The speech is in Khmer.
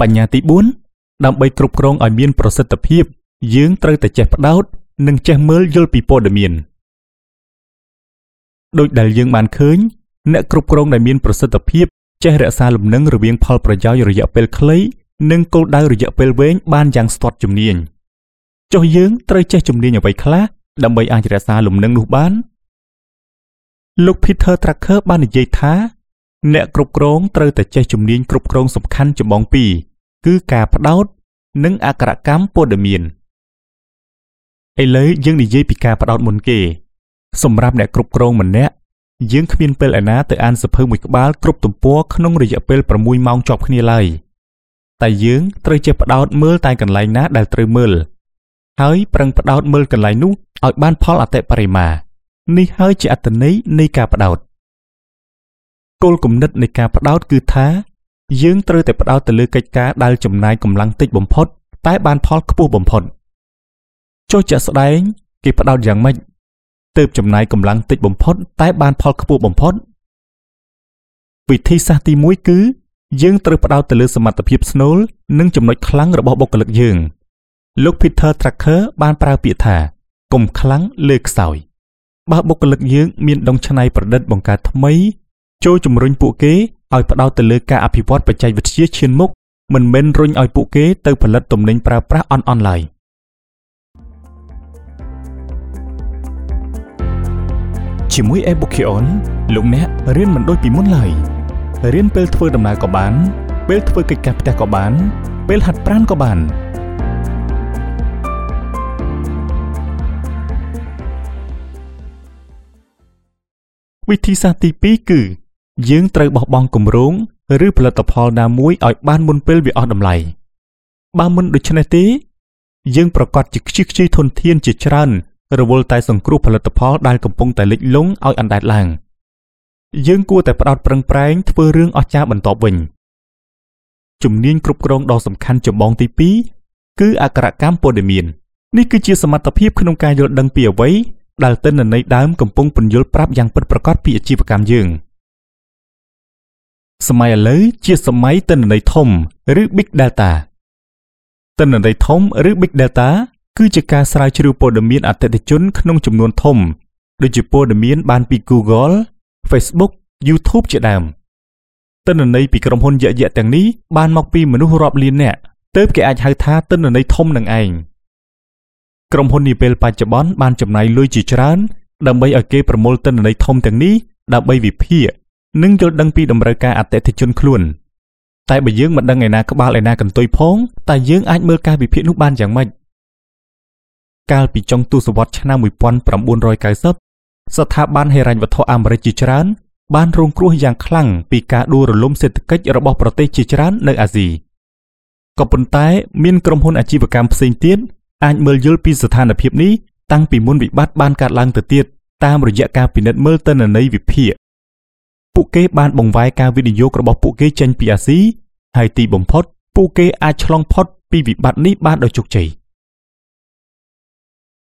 បញ្ញាទី4ដើម្បីគ្រប់គ្រងឲ្យមានប្រសិទ្ធភាពយើងត្រូវតែចេះផ្ដោតនិងចេះមើលយល់ពីព័ត៌មានដូចដែលយើងបានឃើញអ្នកគ្រប់គ្រងដែលមានប្រសិទ្ធភាពចេះរក្សាលំនឹងរវាងផលប្រយោជន៍រយៈពេលខ្លីនិងគោលដៅរយៈពេលវែងបានយ៉ាងស្ទាត់ជំនាញចុះយើងត្រូវចេះជំនាញអ្វីខ្លះដើម្បីអាចរក្សាលំនឹងនោះបានលោក Peter Drucker បាននិយាយថាអ្នកគ្រប់គ្រងត្រូវតែចេះជំនាញគ្រប់គ្រងសំខាន់ចម្បងពីរគឺការផ្ដោតនិងអក្ខរកម្មព័ត៌មានឥឡូវយើងនិយាយពីការផ្ដោតមុនគេសម្រាប់អ្នកគ្រប់គ្រងម្នាក់យើងគ្មានពេលឯណាទៅអានសៀវភៅមួយក្បាលគ្រប់ទំព័រក្នុងរយៈពេល6ម៉ោងជាប់គ្នាឡើយតែយើងត្រូវចេះផ្ដោតមើលតែកន្លែងណាដែលត្រូវមើលហើយប្រឹងផ្ដោតមើលកន្លែងនោះឲ្យបានផលអតិបរមានេះហើយជាអត្ថន័យនៃការផ្ដោតគោលគំនិតនៃការផ្ដោតគឺថាយើងត្រូវតែផ្ដោតទៅលើកិច្ចការដែលចំណាយកម្លាំងតិចបំផុតតែបានផលខ្ពស់បំផុតចុះជាក់ស្ដែងគេផ្ដោតយ៉ាងម៉េចទើបចំណាយកម្លាំងតិចបំផុតតែបានផលខ្ពស់បំផុតវិធីសាស្ត្រទី1គឺយើងត្រូវផ្ដោតទៅលើសមត្ថភាពស្នូលនិងចំណុចខ្លាំងរបស់បុគ្គលិកយើងលោក Peter Drucker បានប្រើពាក្យថាកុំខ្លាំងលើខ្សោយបើបុគ្គលិកយើងមានដុងច្នៃប្រឌិតបង្កើតថ្មីចូលជំរុញពួកគេឲ្យផ្ដោតទៅលើការអភិវឌ្ឍបច្ចេកវិទ្យាឈានមុខមិនមែនរុញឲ្យពួកគេទៅផលិតទំនិញប្រើប្រាស់អន់ឡើយជាមួយ Ebookieon លោកអ្នករៀនមិនដូចពីមុនឡើយរៀនពេលធ្វើដំណើរក៏បានពេលធ្វើកិច្ចការផ្ទះក៏បានពេលហាត់ប្រាណក៏បានវិធីសាស្ត្រទី2គឺយើងត្រូវបោះបង់គម្រោងឬផលិតផលណាមួយឲ្យបានមុនពេលវាអស់តម្លៃបើមិនដូច្នេះទេយើងប្រកាសជាខ្ជិះខ្ជាយធនធានជាច្រើនរវល់តែសង្គ្រោះផលិតផលដែលកំពុងតែលិចលង់ឲ្យអណ្ដែតឡើងយើងគួរតែផ្ដោតប្រឹងប្រែងធ្វើរឿងអស្ចារ្យបន្ទាប់វិញជំនាញគ្រប់គ្រងដ៏សំខាន់ចម្បងទី2គឺអក្ខរកម្មព័ត៌មាននេះគឺជាសមត្ថភាពក្នុងការយល់ដឹងពីអ្វីដែលទិន្នន័យដើមកំពុងពន្យល់ប្រាប់យ៉ាងពិតប្រាកដពីអាជីវកម្មយើងសម័យឥឡូវជាសម័យទិន្នន័យធំឬ Big Data ទិន្នន័យធំឬ Big Data គឺជាការស្រាវជ្រាវព័ត៌មានអតិថិជនក្នុងចំនួនធំដូចជាព័ត៌មានបានពី Google, Facebook, YouTube ជាដើមទិន្នន័យពីក្រុមហ៊ុនយក្សៗទាំងនេះបានមកពីមនុស្សរាប់លាននាក់ទើបគេអាចហៅថាទិន្នន័យធំនឹងឯងក្រុមហ៊ុននាពេលបច្ចុប្បន្នបានចំណាយលុយជាច្រើនដើម្បីឲ្យគេប្រមូលទិន្នន័យធំទាំងនេះដើម្បីវិភាគនិងយល់ដឹងពីតម្រូវការអតិថិជនខ្លួនតែបើយើងមិនដឹងឯណាក្បាលឯណាកន្ទុយផងតើយើងអាចមើលការវិភាគនោះបានយ៉ាងម៉េចកាលពីចុងទសវត្សរ៍ឆ្នាំ1990ស្ថាប័នហិរញ្ញវត្ថុអាមេរិកជាច្រើនបានរងគ្រោះយ៉ាងខ្លាំងពីការដួលរលំសេដ្ឋកិច្ចរបស់ប្រទេសជាច្រើននៅអាស៊ីក៏ប៉ុន្តែមានក្រុមហ៊ុនអាជីវកម្មផ្សេងទៀតអាចមើលយល់ពីស្ថានភាពនេះតាំងពីមុនវិបត្តិបានកើតឡើងទៅទៀតតាមរយៈការពិនិត្យមើលទិន្នន័យវិភាគពួកគេបានបង្វែរការវិនិយោគរបស់ពួកគេចេញពីអាស៊ីហើយទីបំផុតពួកគេអាចឆ្លងផុតពីវិបត្តិនេះបានដោយជោគជ័យ